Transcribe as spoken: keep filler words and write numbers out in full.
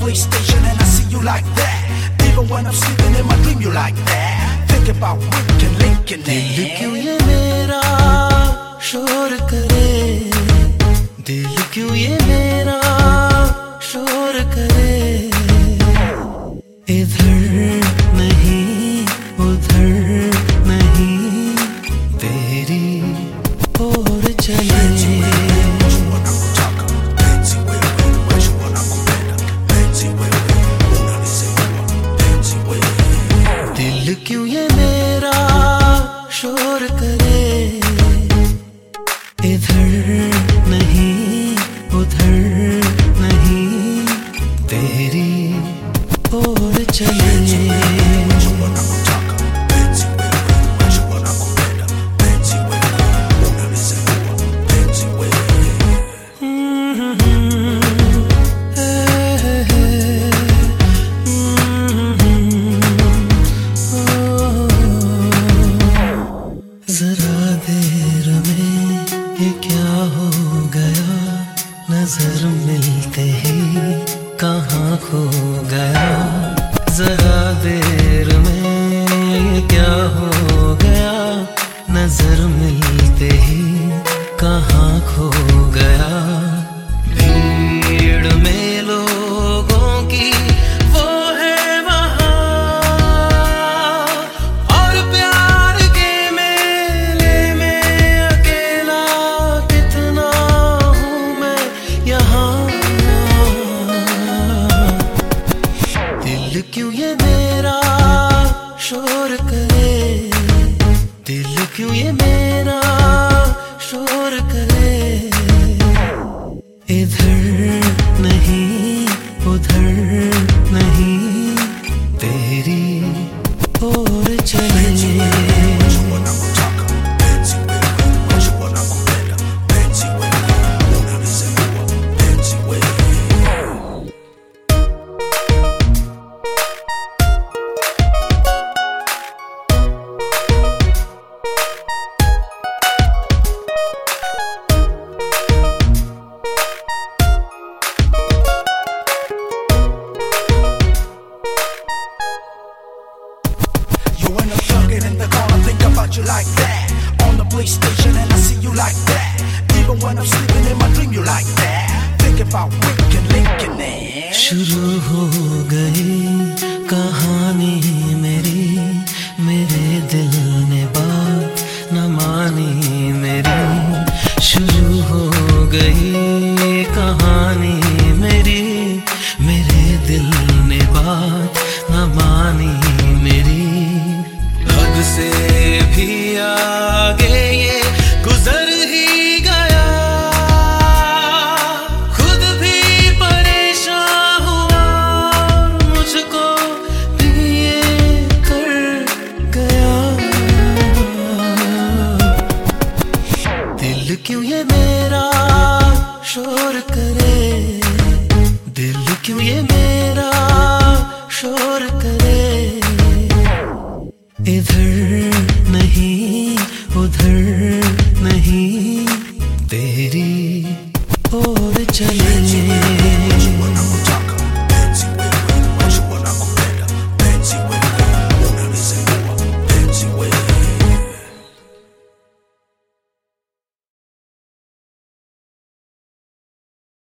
police station and I see you like that. Even when I'm sleeping in my dream, you like that. Think about Rick and Lincoln. दिल क्यों ये मेरा शोर करे, दिल क्यों ये मेरा शोर करे, इधर नहीं उधर नहीं तेरी ओर चले। दिल क्यों ये मेरा शोर करे, इधर नहीं उधर नहीं तेरी ओर चले। जरा देर में ये क्या हो गया, नजर मिलते ही कहाँ खो गया। जरा देर में ये क्या हो गया, नजर मिलते ही कहाँ खो गया। भीड़ में लोगों की वो है वहाँ, और प्यार के मेले में अकेला कितना हूँ मैं यहाँ। दिल क्यों ये मेरा शोर करे, दिल क्यों ये मेरा शोर करे, इधर नहीं उधर नहीं तेरी ओर चले। In the corner, think about you like that. On the police station and I see you like that. Even when I'm sleeping in my dream, you like that. Think about Rick and Lincoln. शुरू हो गई कहानी मेरी, मेरे दिल ने बात न मानी मेरी। शुरू हो गई कहानी मेरी, मेरे दिल ने बात न मानी मेरी। हद से भी आगे ये गुजर ही गया, खुद भी परेशान हुआ, मुझको भी ये कर गया। दिल क्यों ये मेरा शोर करे, दिल क्यों ये मेरा